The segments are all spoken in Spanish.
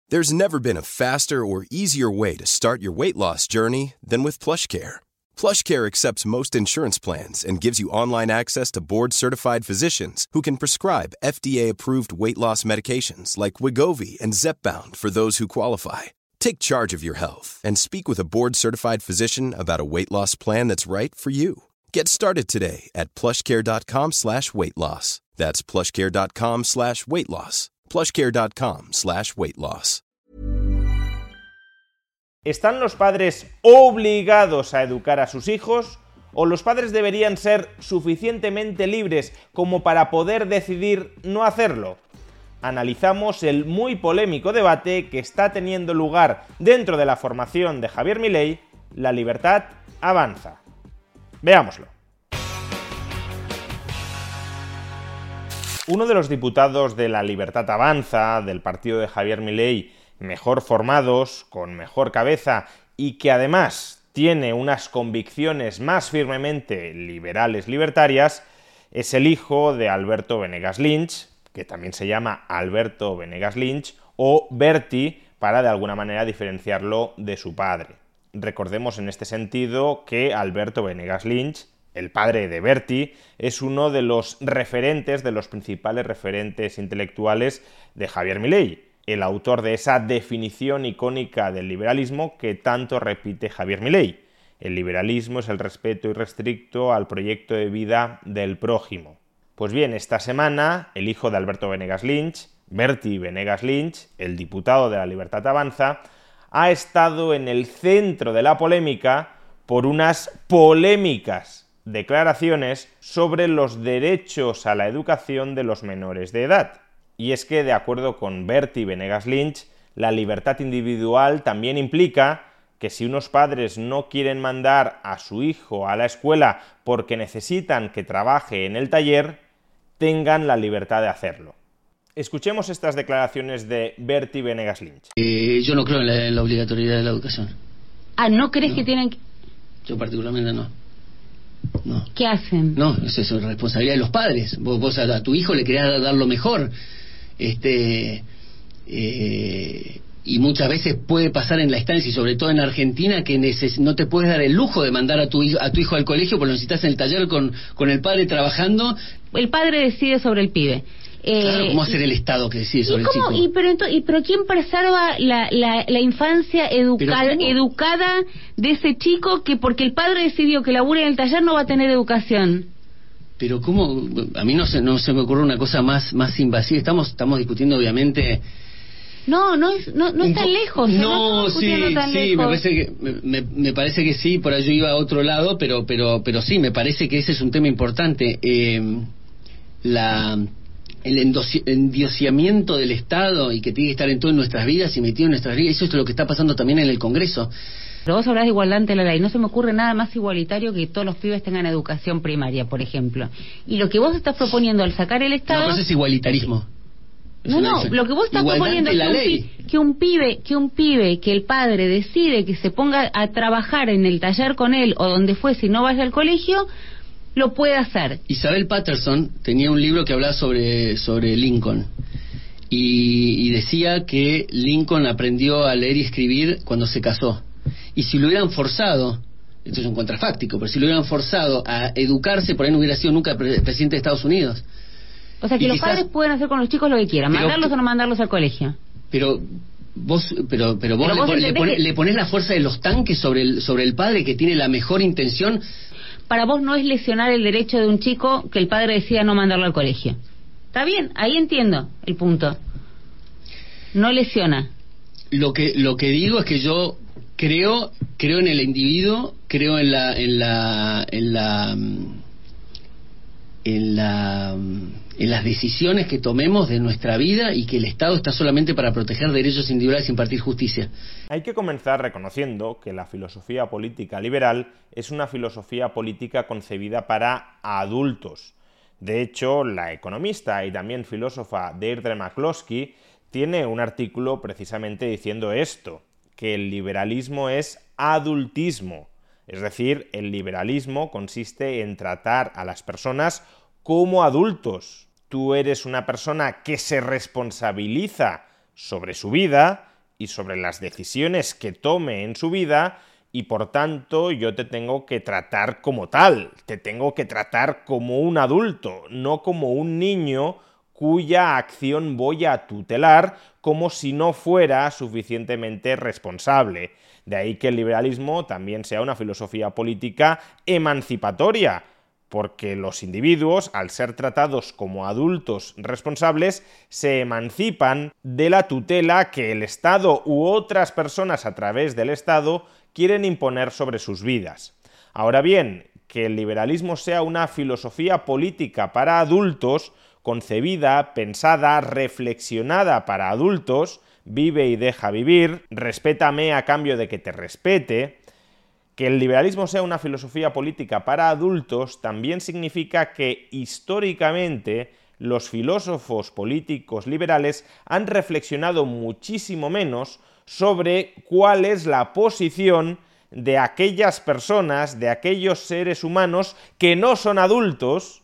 There's never been a faster or easier way to start your weight loss journey than with PlushCare. PlushCare accepts most insurance plans and gives you online access to board-certified physicians who can prescribe FDA-approved weight loss medications like Wegovy and Zepbound for those who qualify. Take charge of your health and speak with a board-certified physician about a weight loss plan that's right for you. Get started today at plushcare.com/weight loss. That's plushcare.com/weight loss. plushcare.com/weight loss. ¿Están los padres obligados a educar a sus hijos? ¿O los padres deberían ser suficientemente libres como para poder decidir no hacerlo? Analizamos el muy polémico debate que está teniendo lugar dentro de la formación de Javier Milei, La Libertad Avanza. Veámoslo. Uno de los diputados de La Libertad Avanza, del partido de Javier Milei, mejor formados, con mejor cabeza y que además tiene unas convicciones más firmemente liberales-libertarias, es el hijo de Alberto Venegas Lynch, que también se llama Alberto Venegas Lynch, o Berti, para de alguna manera diferenciarlo de su padre. Recordemos en este sentido que Alberto Venegas Lynch, el padre de Berti, es uno de los referentes, de los principales referentes intelectuales de Javier Milei, el autor de esa definición icónica del liberalismo que tanto repite Javier Milei. El liberalismo es el respeto irrestricto al proyecto de vida del prójimo. Pues bien, esta semana, el hijo de Alberto Venegas Lynch, Berti Venegas Lynch, el diputado de La Libertad Avanza, ha estado en el centro de la polémica por unas polémicas declaraciones sobre los derechos a la educación de los menores de edad. Y es que, de acuerdo con Berti Venegas Lynch, la libertad individual también implica que si unos padres no quieren mandar a su hijo a la escuela porque necesitan que trabaje en el taller, tengan la libertad de hacerlo. Escuchemos estas declaraciones de Berti Venegas Lynch. Yo no creo en la obligatoriedad de la educación. ¿No crees que tienen que...? Yo particularmente no. No. ¿Qué hacen? No, eso es responsabilidad de los padres. Vos a tu hijo le querés dar lo mejor. Y muchas veces puede pasar en la estancia, y sobre todo en Argentina, que no te puedes dar el lujo de mandar a tu hijo al colegio porque lo necesitas en el taller con el padre trabajando. El padre decide sobre el pibe. Claro, ¿cómo hacer el Estado que decide sobre el chico? ¿Pero quién preserva la infancia educada de ese chico que porque el padre decidió que labure en el taller no va a tener educación? Pero ¿cómo? A mí no se me ocurre una cosa más invasiva. Estamos discutiendo obviamente... No está lejos. No, sí, me parece que sí, por ahí yo iba a otro lado, pero sí, me parece que ese es un tema importante. El endiosamiento del Estado y que tiene que estar en todas nuestras vidas y metido en nuestras vidas, eso es lo que está pasando también en el Congreso. Pero vos hablás de igualdad ante la ley, no se me ocurre nada más igualitario que todos los pibes tengan educación primaria, por ejemplo. Y lo que vos estás proponiendo al sacar el Estado... No, eso es igualitarismo. Lo que vos estás proponiendo es que un pibe, que el padre decide que se ponga a trabajar en el taller con él o donde fuese y no vaya al colegio, lo puede hacer. Isabel Patterson tenía un libro que hablaba sobre Lincoln y decía que Lincoln aprendió a leer y escribir cuando se casó, y si lo hubieran forzado, esto es un contrafáctico, pero si lo hubieran forzado a educarse, por ahí no hubiera sido nunca presidente de Estados Unidos. O sea, que los padres pueden hacer con los chicos lo que quieran, mandarlos o no mandarlos al colegio. Pero vos le ponés la fuerza de los tanques sobre el padre que tiene la mejor intención. Para vos no es lesionar el derecho de un chico que el padre decida no mandarlo al colegio. Está bien, ahí entiendo el punto. No lesiona. Lo que digo es que yo creo en el individuo, creo en las decisiones que tomemos de nuestra vida, y que el Estado está solamente para proteger derechos individuales y impartir justicia. Hay que comenzar reconociendo que la filosofía política liberal es una filosofía política concebida para adultos. De hecho, la economista y también filósofa Deirdre McCloskey tiene un artículo precisamente diciendo esto, que el liberalismo es adultismo. Es decir, el liberalismo consiste en tratar a las personas como adultos. Tú eres una persona que se responsabiliza sobre su vida y sobre las decisiones que tome en su vida, y por tanto yo te tengo que tratar como tal, te tengo que tratar como un adulto, no como un niño cuya acción voy a tutelar como si no fuera suficientemente responsable. De ahí que el liberalismo también sea una filosofía política emancipatoria, porque los individuos, al ser tratados como adultos responsables, se emancipan de la tutela que el Estado u otras personas a través del Estado quieren imponer sobre sus vidas. Ahora bien, que el liberalismo sea una filosofía política para adultos, concebida, pensada, reflexionada para adultos, vive y deja vivir, respétame a cambio de que te respete. Que el liberalismo sea una filosofía política para adultos también significa que históricamente los filósofos políticos liberales han reflexionado muchísimo menos sobre cuál es la posición de aquellas personas, de aquellos seres humanos que no son adultos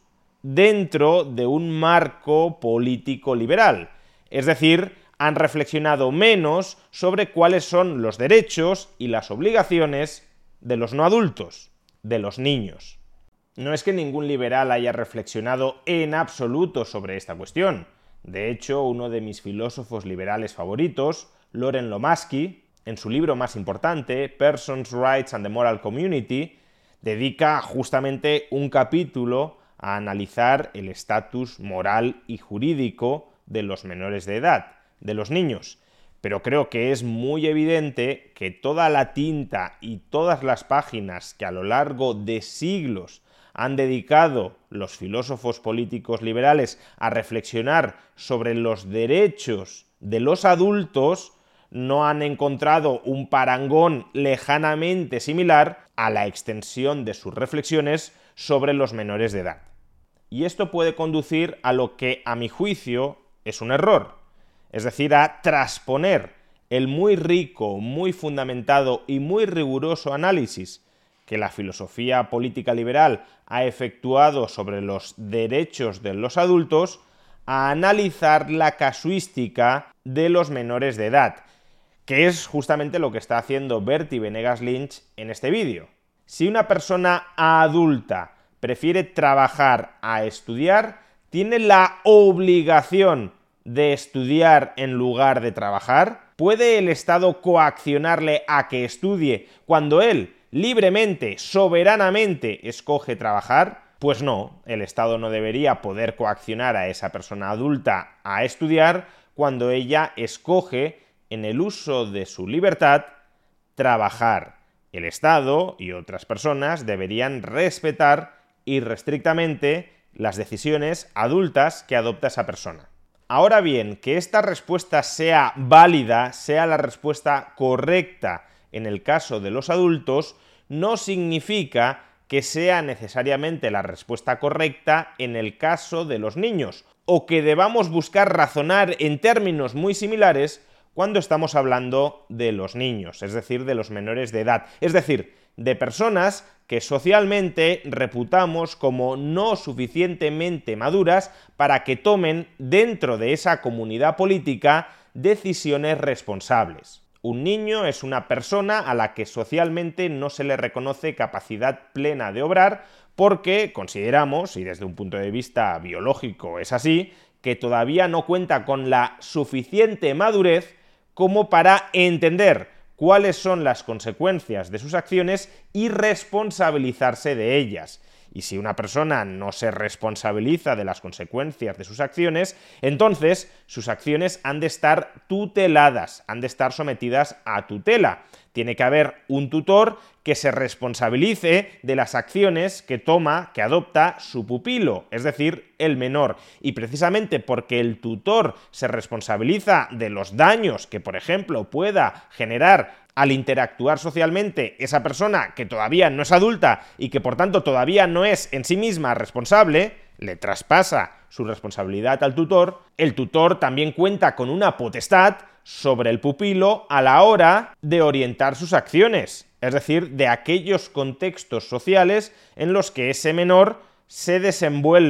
dentro de un marco político liberal. Es decir, han reflexionado menos sobre cuáles son los derechos y las obligaciones de los no adultos, de los niños. No es que ningún liberal haya reflexionado en absoluto sobre esta cuestión. De hecho, uno de mis filósofos liberales favoritos, Loren Lomaski, en su libro más importante, Persons, Rights and the Moral Community, dedica justamente un capítulo a analizar el estatus moral y jurídico de los menores de edad, de los niños. Pero creo que es muy evidente que toda la tinta y todas las páginas que a lo largo de siglos han dedicado los filósofos políticos liberales a reflexionar sobre los derechos de los adultos no han encontrado un parangón lejanamente similar a la extensión de sus reflexiones sobre los menores de edad. Y esto puede conducir a lo que, a mi juicio, es un error. Es decir, a trasponer el muy rico, muy fundamentado y muy riguroso análisis que la filosofía política liberal ha efectuado sobre los derechos de los adultos a analizar la casuística de los menores de edad, que es justamente lo que está haciendo Bertie Venegas Lynch en este vídeo. Si una persona adulta prefiere trabajar a estudiar, tiene la obligación de estudiar en lugar de trabajar. ¿Puede el Estado coaccionarle a que estudie cuando él libremente, soberanamente escoge trabajar? Pues no, el Estado no debería poder coaccionar a esa persona adulta a estudiar cuando ella escoge, en el uso de su libertad, trabajar. El Estado y otras personas deberían respetar irrestrictamente las decisiones adultas que adopta esa persona. Ahora bien, que esta respuesta sea válida, sea la respuesta correcta en el caso de los adultos, no significa que sea necesariamente la respuesta correcta en el caso de los niños, o que debamos buscar razonar en términos muy similares cuando estamos hablando de los niños, es decir, de los menores de edad, es decir, de personas que socialmente reputamos como no suficientemente maduras para que tomen dentro de esa comunidad política decisiones responsables. Un niño es una persona a la que socialmente no se le reconoce capacidad plena de obrar porque consideramos, y desde un punto de vista biológico es así, que todavía no cuenta con la suficiente madurez como para entender cuáles son las consecuencias de sus acciones y responsabilizarse de ellas. Y si una persona no se responsabiliza de las consecuencias de sus acciones, entonces sus acciones han de estar tuteladas, han de estar sometidas a tutela. Tiene que haber un tutor que se responsabilice de las acciones que toma, que adopta su pupilo, es decir, el menor. Y precisamente porque el tutor se responsabiliza de los daños que, por ejemplo, pueda generar al interactuar socialmente esa persona que todavía no es adulta y que por tanto todavía no es en sí misma responsable, le traspasa su responsabilidad al tutor, el tutor también cuenta con una potestad sobre el pupilo a la hora de orientar sus acciones, es decir, de aquellos contextos sociales en los que ese menor se desenvuelve.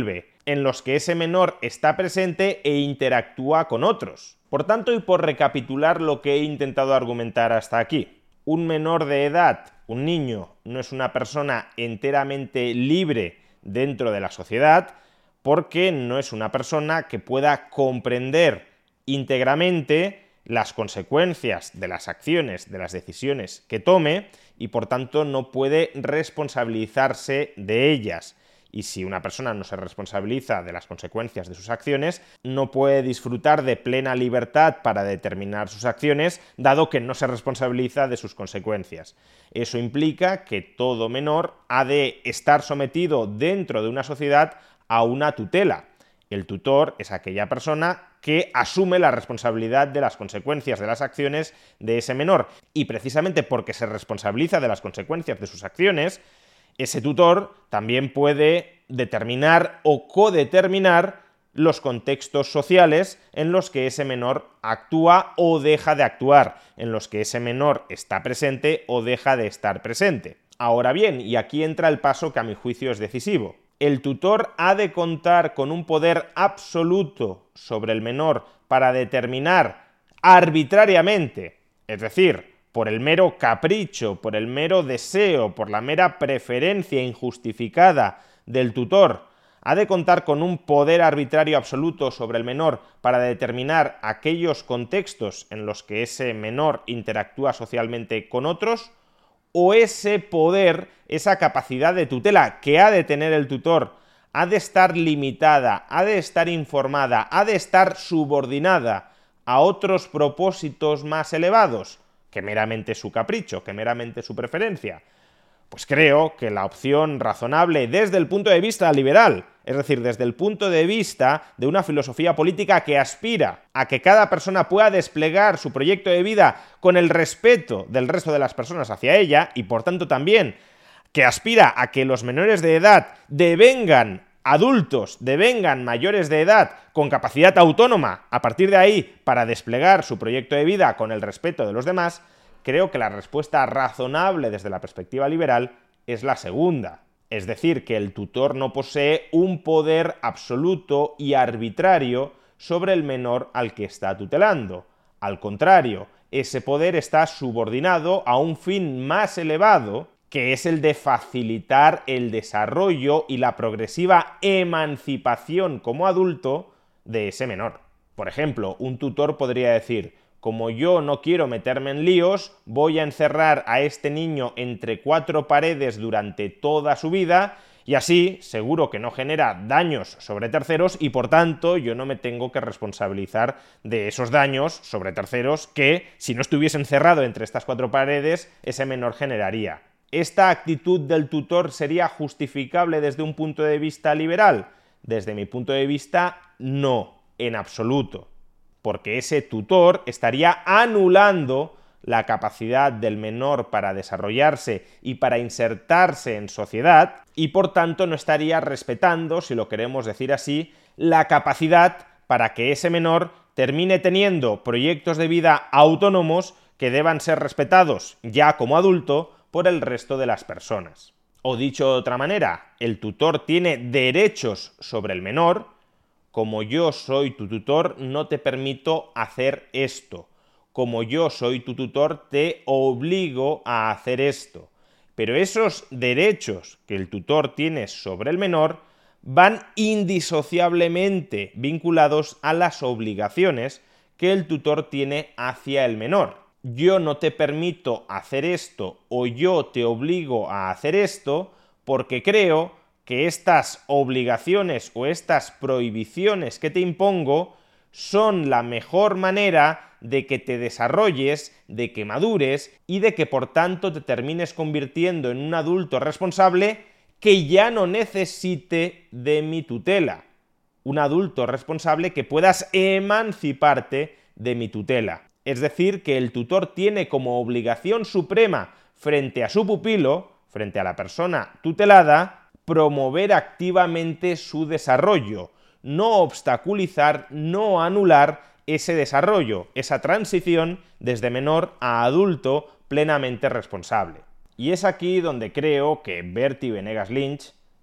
en los que ese menor está presente e interactúa con otros. Por tanto, y por recapitular lo que he intentado argumentar hasta aquí, un menor de edad, un niño, no es una persona enteramente libre dentro de la sociedad porque no es una persona que pueda comprender íntegramente las consecuencias de las acciones, de las decisiones que tome y por tanto no puede responsabilizarse de ellas. Y si una persona no se responsabiliza de las consecuencias de sus acciones, no puede disfrutar de plena libertad para determinar sus acciones, dado que no se responsabiliza de sus consecuencias. Eso implica que todo menor ha de estar sometido dentro de una sociedad a una tutela. El tutor es aquella persona que asume la responsabilidad de las consecuencias de las acciones de ese menor. Y precisamente porque se responsabiliza de las consecuencias de sus acciones, ese tutor también puede determinar o codeterminar los contextos sociales en los que ese menor actúa o deja de actuar, en los que ese menor está presente o deja de estar presente. Ahora bien, y aquí entra el paso que a mi juicio es decisivo, el tutor ha de contar con un poder absoluto sobre el menor para determinar arbitrariamente, es decir, por el mero capricho, por el mero deseo, por la mera preferencia injustificada del tutor, ha de contar con un poder arbitrario absoluto sobre el menor para determinar aquellos contextos en los que ese menor interactúa socialmente con otros, o ese poder, esa capacidad de tutela que ha de tener el tutor, ha de estar limitada, ha de estar informada, ha de estar subordinada a otros propósitos más elevados que meramente su capricho, que meramente su preferencia. Pues creo que la opción razonable desde el punto de vista liberal, es decir, desde el punto de vista de una filosofía política que aspira a que cada persona pueda desplegar su proyecto de vida con el respeto del resto de las personas hacia ella y por tanto también que aspira a que los menores de edad devengan adultos, devengan mayores de edad con capacidad autónoma a partir de ahí para desplegar su proyecto de vida con el respeto de los demás, creo que la respuesta razonable desde la perspectiva liberal es la segunda. Es decir, que el tutor no posee un poder absoluto y arbitrario sobre el menor al que está tutelando. Al contrario, ese poder está subordinado a un fin más elevado, que es el de facilitar el desarrollo y la progresiva emancipación como adulto de ese menor. Por ejemplo, un tutor podría decir: como yo no quiero meterme en líos, voy a encerrar a este niño entre 4 paredes durante toda su vida y así seguro que no genera daños sobre terceros y por tanto yo no me tengo que responsabilizar de esos daños sobre terceros que, si no estuviese encerrado entre estas 4 paredes, ese menor generaría. ¿Esta actitud del tutor sería justificable desde un punto de vista liberal? Desde mi punto de vista, no, en absoluto. Porque ese tutor estaría anulando la capacidad del menor para desarrollarse y para insertarse en sociedad y por tanto no estaría respetando, si lo queremos decir así, la capacidad para que ese menor termine teniendo proyectos de vida autónomos que deban ser respetados ya como adulto por el resto de las personas. O dicho de otra manera, el tutor tiene derechos sobre el menor. Como yo soy tu tutor, no te permito hacer esto. Como yo soy tu tutor, te obligo a hacer esto. Pero esos derechos que el tutor tiene sobre el menor van indisociablemente vinculados a las obligaciones que el tutor tiene hacia el menor. Yo no te permito hacer esto o yo te obligo a hacer esto porque creo que estas obligaciones o estas prohibiciones que te impongo son la mejor manera de que te desarrolles, de que madures y de que por tanto te termines convirtiendo en un adulto responsable que ya no necesite de mi tutela. Un adulto responsable que puedas emanciparte de mi tutela. Es decir, que el tutor tiene como obligación suprema frente a su pupilo, frente a la persona tutelada, promover activamente su desarrollo, no obstaculizar, no anular ese desarrollo, esa transición desde menor a adulto plenamente responsable. Y es aquí donde creo que Bertie Venegas Lynch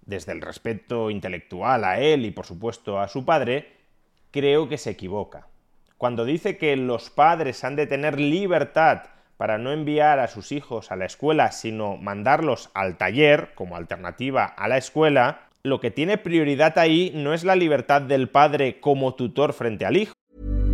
desde el respeto intelectual a él y por supuesto a su padre, creo que se equivoca. Cuando dice que los padres han de tener libertad para no enviar a sus hijos a la escuela, sino mandarlos al taller como alternativa a la escuela, lo que tiene prioridad ahí no es la libertad del padre como tutor frente al hijo.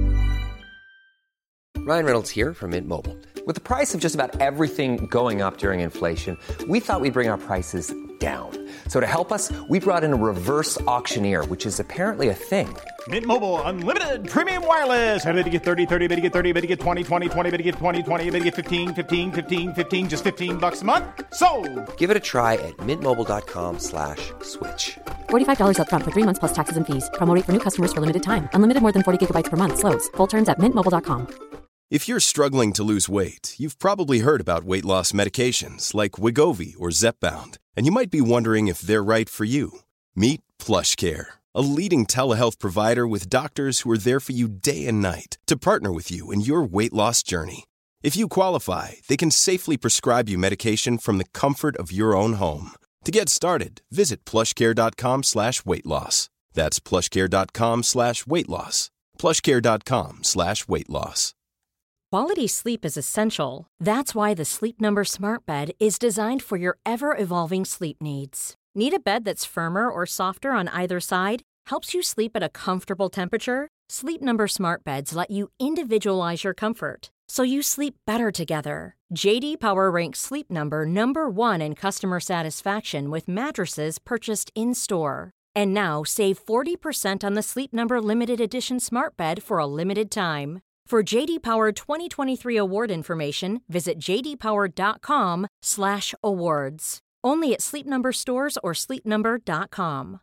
Ryan Reynolds here from Mint Mobile. With the price of just about everything going up during inflation, we thought we'd bring our prices down. So to help us, we brought in a reverse auctioneer, which is apparently a thing. Mint Mobile Unlimited Premium Wireless. How to get 30, 30, bit to get 30, bit to get 20, 20, 20, bit to get 20, 20, bit to get 15, 15, 15, 15, just $15 a month? Sold! Give it a try at mintmobile.com/switch. $45 up front for 3 months plus taxes and fees. Promo rate for new customers for limited time. Unlimited more than 40 gigabytes per month. Slows full terms at mintmobile.com. If you're struggling to lose weight, you've probably heard about weight loss medications like Wegovy or Zepbound, and you might be wondering if they're right for you. Meet PlushCare, a leading telehealth provider with doctors who are there for you day and night to partner with you in your weight loss journey. If you qualify, they can safely prescribe you medication from the comfort of your own home. To get started, visit plushcare.com/weightloss. That's plushcare.com/weightloss. plushcare.com/weightloss. Quality sleep is essential. That's why the Sleep Number Smart Bed is designed for your ever-evolving sleep needs. Need a bed that's firmer or softer on either side? Helps you sleep at a comfortable temperature? Sleep Number Smart Beds let you individualize your comfort, so you sleep better together. J.D. Power ranks Sleep Number #1 in customer satisfaction with mattresses purchased in-store. And now, save 40% on the Sleep Number Limited Edition Smart Bed for a limited time. For J.D. Power 2023 award information, visit jdpower.com/awards. Only at Sleep Number stores or sleepnumber.com.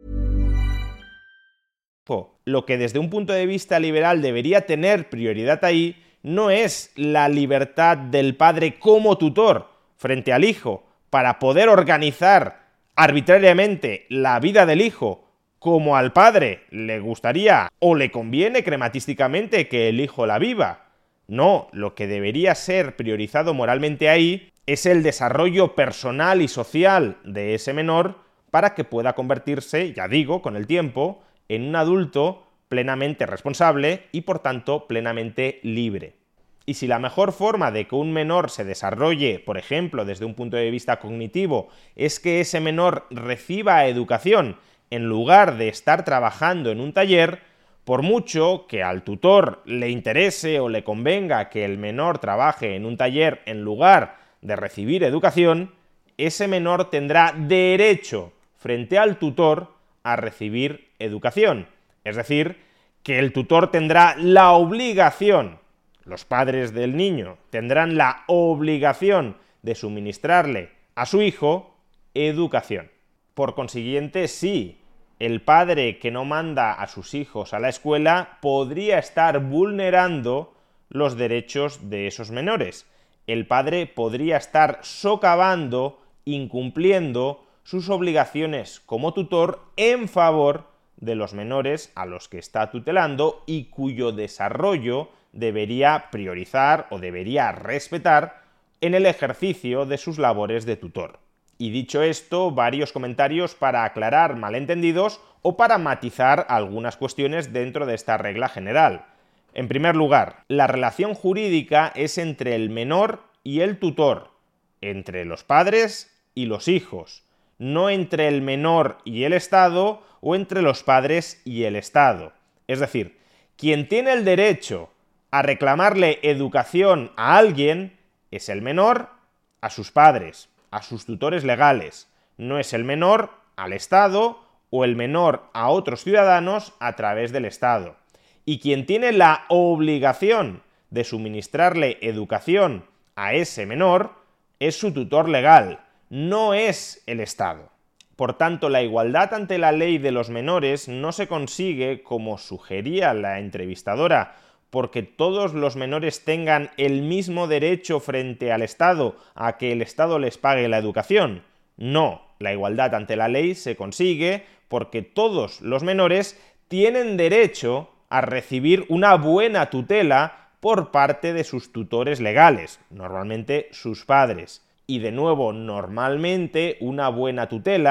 Lo que desde un punto de vista liberal debería tener prioridad ahí no es la libertad del padre como tutor frente al hijo para poder organizar arbitrariamente la vida del hijo como al padre le gustaría o le conviene crematísticamente que el hijo la viva. No, lo que debería ser priorizado moralmente ahí es el desarrollo personal y social de ese menor para que pueda convertirse, ya digo, con el tiempo, en un adulto plenamente responsable y por tanto plenamente libre. Y si la mejor forma de que un menor se desarrolle, por ejemplo, desde un punto de vista cognitivo, es que ese menor reciba educación en lugar de estar trabajando en un taller, por mucho que al tutor le interese o le convenga que el menor trabaje en un taller en lugar de recibir educación, ese menor tendrá derecho frente al tutor a recibir educación. Es decir, que el tutor tendrá la obligación, los padres del niño tendrán la obligación de suministrarle a su hijo educación. Por consiguiente, sí, el padre que no manda a sus hijos a la escuela podría estar vulnerando los derechos de esos menores. El padre podría estar socavando, incumpliendo sus obligaciones como tutor en favor de los menores a los que está tutelando y cuyo desarrollo debería priorizar o debería respetar en el ejercicio de sus labores de tutor. Y dicho esto, varios comentarios para aclarar malentendidos o para matizar algunas cuestiones dentro de esta regla general. En primer lugar, la relación jurídica es entre el menor y el tutor, entre los padres y los hijos, no entre el menor y el Estado o entre los padres y el Estado. Es decir, quien tiene el derecho a reclamarle educación a alguien es el menor a sus padres, a sus tutores legales, no es el menor al Estado o el menor a otros ciudadanos a través del Estado. Y quien tiene la obligación de suministrarle educación a ese menor es su tutor legal, no es el Estado. Por tanto, la igualdad ante la ley de los menores no se consigue, como sugería la entrevistadora, porque todos los menores tengan el mismo derecho frente al Estado a que el Estado les pague la educación. No, la igualdad ante la ley se consigue porque todos los menores tienen derecho a recibir una buena tutela por parte de sus tutores legales, normalmente sus padres. Y de nuevo, normalmente una buena tutela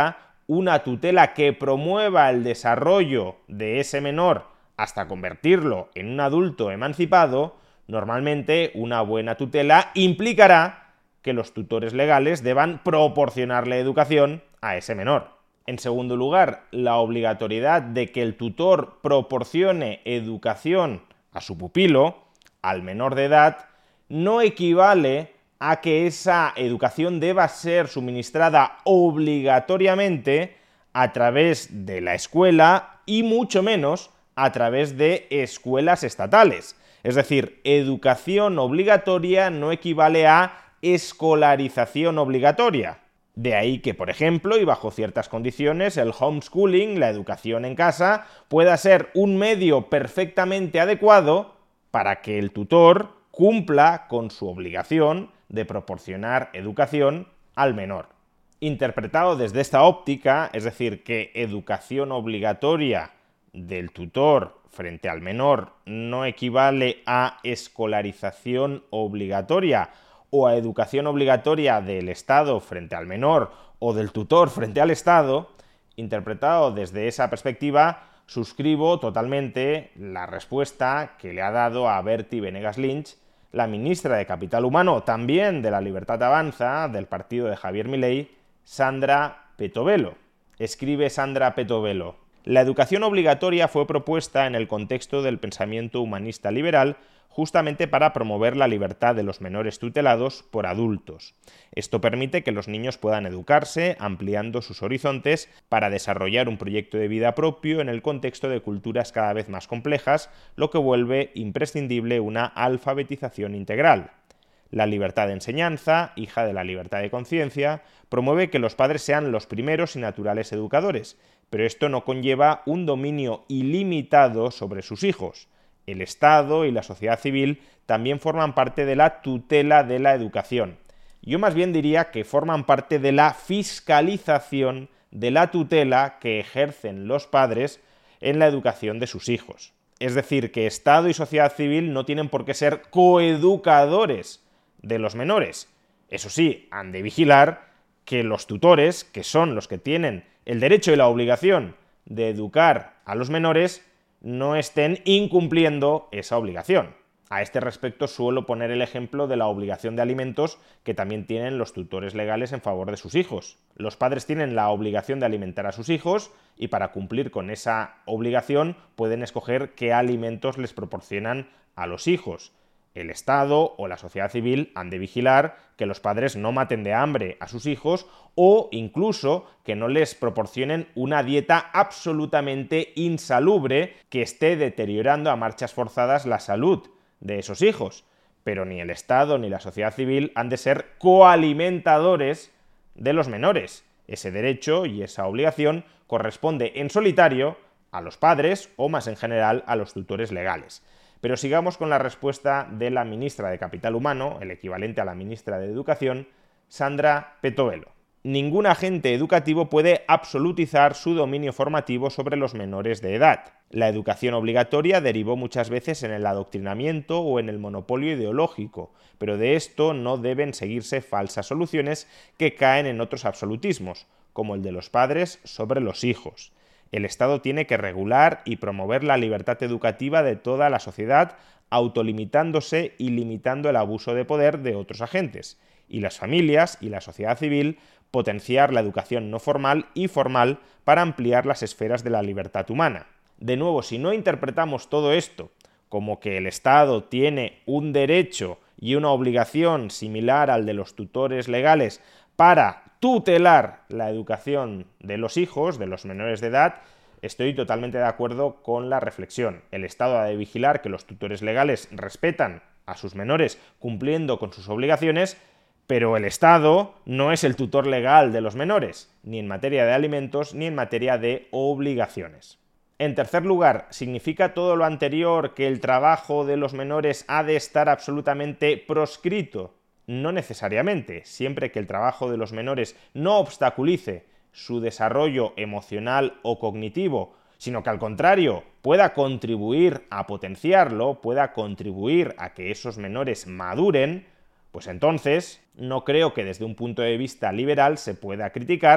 una tutela que promueva el desarrollo de ese menor hasta convertirlo en un adulto emancipado, normalmente una buena tutela implicará que los tutores legales deban proporcionarle educación a ese menor. En segundo lugar, la obligatoriedad de que el tutor proporcione educación a su pupilo, al menor de edad, no equivale a que esa educación deba ser suministrada obligatoriamente a través de la escuela y mucho menos a través de escuelas estatales. Es decir, educación obligatoria no equivale a escolarización obligatoria. De ahí que, por ejemplo, y bajo ciertas condiciones, el homeschooling, la educación en casa, pueda ser un medio perfectamente adecuado para que el tutor cumpla con su obligación de proporcionar educación al menor. Interpretado desde esta óptica, es decir, que educación obligatoria del tutor frente al menor no equivale a escolarización obligatoria o a educación obligatoria del Estado frente al menor o del tutor frente al Estado, interpretado desde esa perspectiva, suscribo totalmente la respuesta que le ha dado a Bertie Venegas Lynch, la ministra de Capital Humano, también de La Libertad Avanza, del partido de Javier Milei, Sandra Petovelo. Escribe Sandra Petovelo: la educación obligatoria fue propuesta en el contexto del pensamiento humanista liberal justamente para promover la libertad de los menores tutelados por adultos. Esto permite que los niños puedan educarse, ampliando sus horizontes para desarrollar un proyecto de vida propio en el contexto de culturas cada vez más complejas, lo que vuelve imprescindible una alfabetización integral. La libertad de enseñanza, hija de la libertad de conciencia, promueve que los padres sean los primeros y naturales educadores, pero esto no conlleva un dominio ilimitado sobre sus hijos. El Estado y la sociedad civil también forman parte de la tutela de la educación. Yo más bien diría que forman parte de la fiscalización de la tutela que ejercen los padres en la educación de sus hijos. Es decir, que Estado y sociedad civil no tienen por qué ser coeducadores de los menores. Eso sí, han de vigilar que los tutores, que son los que tienen el derecho y la obligación de educar a los menores, no estén incumpliendo esa obligación. A este respecto suelo poner el ejemplo de la obligación de alimentos que también tienen los tutores legales en favor de sus hijos. Los padres tienen la obligación de alimentar a sus hijos y para cumplir con esa obligación pueden escoger qué alimentos les proporcionan a los hijos. El Estado o la sociedad civil han de vigilar que los padres no maten de hambre a sus hijos o incluso que no les proporcionen una dieta absolutamente insalubre que esté deteriorando a marchas forzadas la salud de esos hijos. Pero ni el Estado ni la sociedad civil han de ser coalimentadores de los menores. Ese derecho y esa obligación corresponde en solitario a los padres o más en general a los tutores legales. Pero sigamos con la respuesta de la ministra de Capital Humano, el equivalente a la ministra de Educación, Sandra Petovelo. Ningún agente educativo puede absolutizar su dominio formativo sobre los menores de edad. La educación obligatoria derivó muchas veces en el adoctrinamiento o en el monopolio ideológico, pero de esto no deben seguirse falsas soluciones que caen en otros absolutismos, como el de los padres sobre los hijos. El Estado tiene que regular y promover la libertad educativa de toda la sociedad, autolimitándose y limitando el abuso de poder de otros agentes. Y las familias y la sociedad civil potenciar la educación no formal y formal para ampliar las esferas de la libertad humana. De nuevo, si no interpretamos todo esto como que el Estado tiene un derecho y una obligación similar al de los tutores legales para tutelar la educación de los hijos, de los menores de edad, estoy totalmente de acuerdo con la reflexión. El Estado ha de vigilar que los tutores legales respetan a sus menores cumpliendo con sus obligaciones, pero el Estado no es el tutor legal de los menores, ni en materia de alimentos ni en materia de obligaciones. En tercer lugar, ¿significa todo lo anterior que el trabajo de los menores ha de estar absolutamente proscrito? No necesariamente, siempre que el trabajo de los menores no obstaculice su desarrollo emocional o cognitivo, sino que al contrario pueda contribuir a potenciarlo, pueda contribuir a que esos menores maduren, pues entonces no creo que desde un punto de vista liberal se pueda criticar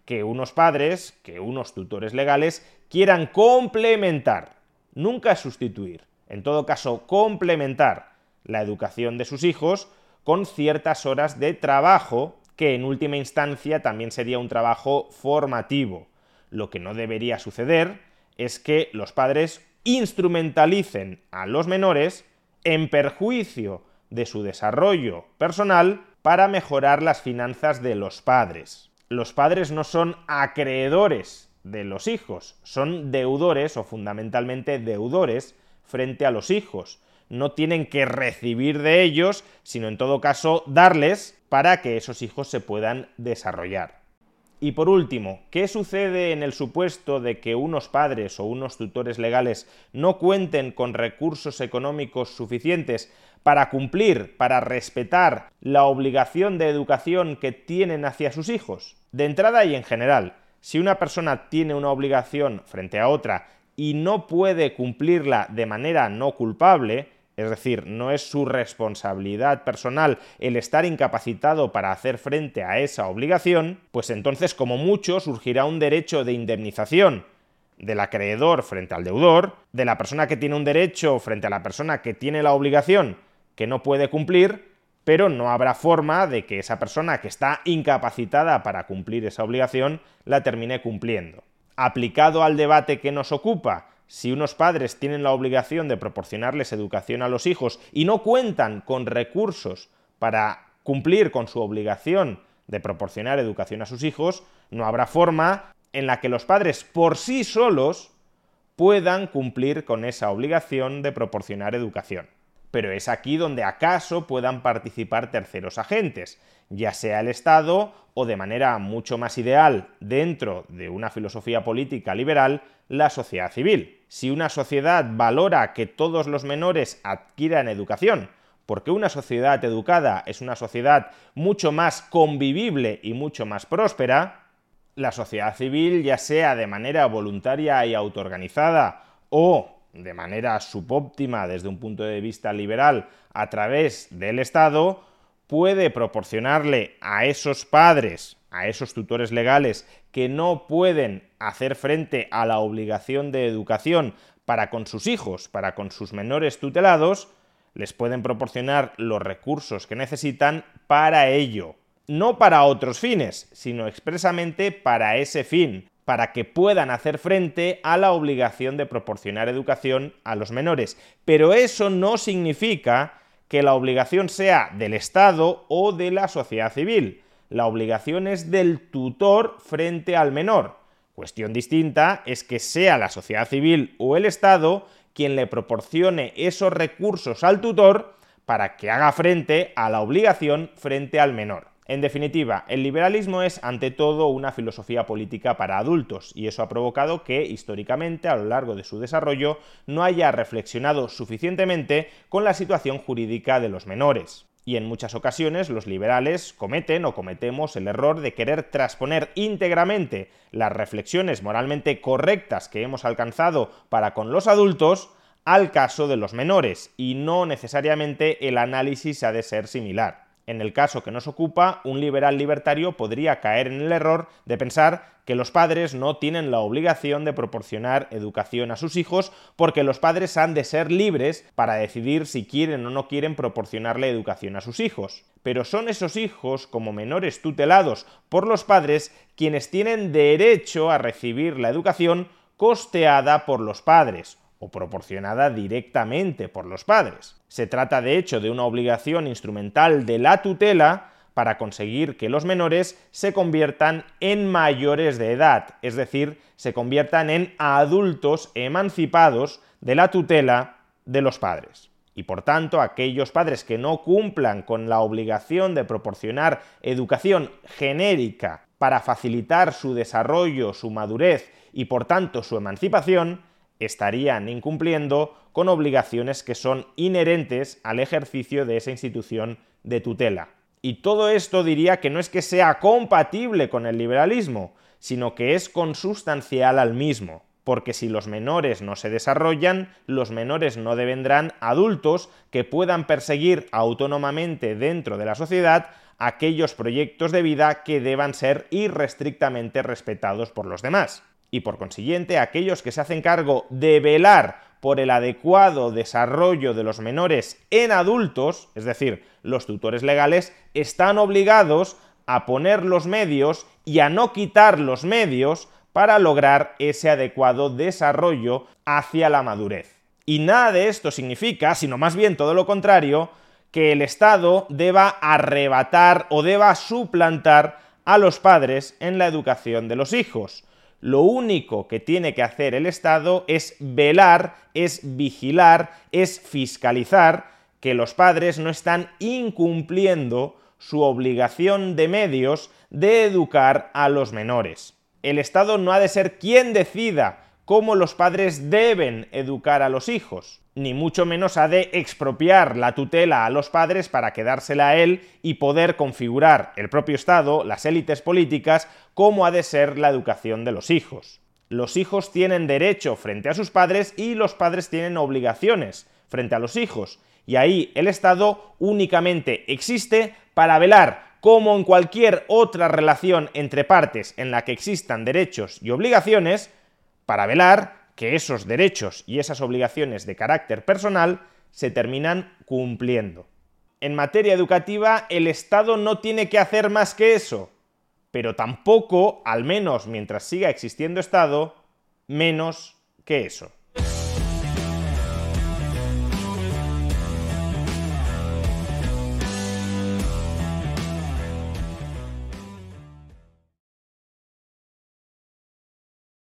que unos padres, que unos tutores legales quieran complementar, nunca sustituir, en todo caso complementar la educación de sus hijos con ciertas horas de trabajo que en última instancia también sería un trabajo formativo. Lo que no debería suceder es que los padres instrumentalicen a los menores en perjuicio de su desarrollo personal para mejorar las finanzas de los padres. Los padres no son acreedores de los hijos, son deudores o fundamentalmente deudores frente a los hijos. No tienen que recibir de ellos, sino en todo caso darles para que esos hijos se puedan desarrollar. Y por último, ¿qué sucede en el supuesto de que unos padres o unos tutores legales no cuenten con recursos económicos suficientes para cumplir, para respetar la obligación de educación que tienen hacia sus hijos? De entrada y en general, si una persona tiene una obligación frente a otra y no puede cumplirla de manera no culpable, es decir, no es su responsabilidad personal el estar incapacitado para hacer frente a esa obligación, pues entonces como mucho surgirá un derecho de indemnización del acreedor frente al deudor, de la persona que tiene un derecho frente a la persona que tiene la obligación que no puede cumplir, pero no habrá forma de que esa persona que está incapacitada para cumplir esa obligación la termine cumpliendo. Aplicado al debate que nos ocupa, si unos padres tienen la obligación de proporcionarles educación a los hijos y no cuentan con recursos para cumplir con su obligación de proporcionar educación a sus hijos, no habrá forma en la que los padres por sí solos puedan cumplir con esa obligación de proporcionar educación. Pero es aquí donde acaso puedan participar terceros agentes, ya sea el Estado o de manera mucho más ideal dentro de una filosofía política liberal, la sociedad civil. Si una sociedad valora que todos los menores adquieran educación, porque una sociedad educada es una sociedad mucho más convivible y mucho más próspera, la sociedad civil, ya sea de manera voluntaria y autoorganizada o de manera subóptima desde un punto de vista liberal a través del Estado, puede proporcionarle a esos padres, a esos tutores legales que no pueden hacer frente a la obligación de educación para con sus hijos, para con sus menores tutelados, les pueden proporcionar los recursos que necesitan para ello. No para otros fines, sino expresamente para ese fin, para que puedan hacer frente a la obligación de proporcionar educación a los menores. Pero eso no significa que la obligación sea del Estado o de la sociedad civil. La obligación es del tutor frente al menor. Cuestión distinta es que sea la sociedad civil o el Estado quien le proporcione esos recursos al tutor para que haga frente a la obligación frente al menor. En definitiva, el liberalismo es ante todo una filosofía política para adultos y eso ha provocado que, históricamente, a lo largo de su desarrollo, no haya reflexionado suficientemente con la situación jurídica de los menores. Y en muchas ocasiones los liberales cometen o cometemos el error de querer transponer íntegramente las reflexiones moralmente correctas que hemos alcanzado para con los adultos al caso de los menores, y no necesariamente el análisis ha de ser similar. En el caso que nos ocupa, un liberal libertario podría caer en el error de pensar que los padres no tienen la obligación de proporcionar educación a sus hijos porque los padres han de ser libres para decidir si quieren o no quieren proporcionarle educación a sus hijos. Pero son esos hijos, como menores tutelados por los padres, quienes tienen derecho a recibir la educación costeada por los padres o proporcionada directamente por los padres. Se trata de hecho de una obligación instrumental de la tutela para conseguir que los menores se conviertan en mayores de edad, es decir, se conviertan en adultos emancipados de la tutela de los padres. Y por tanto, aquellos padres que no cumplan con la obligación de proporcionar educación genérica para facilitar su desarrollo, su madurez y por tanto su emancipación, estarían incumpliendo con obligaciones que son inherentes al ejercicio de esa institución de tutela. Y todo esto diría que no es que sea compatible con el liberalismo, sino que es consustancial al mismo. porque si los menores no se desarrollan, los menores no devendrán adultos que puedan perseguir autónomamente dentro de la sociedad aquellos proyectos de vida que deban ser irrestrictamente respetados por los demás. Y por consiguiente, aquellos que se hacen cargo de velar por el adecuado desarrollo de los menores en adultos, es decir, los tutores legales, están obligados a poner los medios y a no quitar los medios para lograr ese adecuado desarrollo hacia la madurez. Y nada de esto significa, sino más bien todo lo contrario, que el Estado deba arrebatar o deba suplantar a los padres en la educación de los hijos. Lo único que tiene que hacer el Estado es velar, es vigilar, es fiscalizar que los padres no están incumpliendo su obligación de medios de educar a los menores. El Estado no ha de ser quien decida cómo los padres deben educar a los hijos, ni mucho menos ha de expropiar la tutela a los padres para quedársela a él y poder configurar el propio Estado, las élites políticas, cómo ha de ser la educación de los hijos. Los hijos tienen derecho frente a sus padres y los padres tienen obligaciones frente a los hijos, y ahí el Estado únicamente existe para velar, como en cualquier otra relación entre partes en la que existan derechos y obligaciones, para velar que esos derechos y esas obligaciones de carácter personal se terminan cumpliendo. En materia educativa, el Estado no tiene que hacer más que eso, pero tampoco, al menos mientras siga existiendo Estado, menos que eso.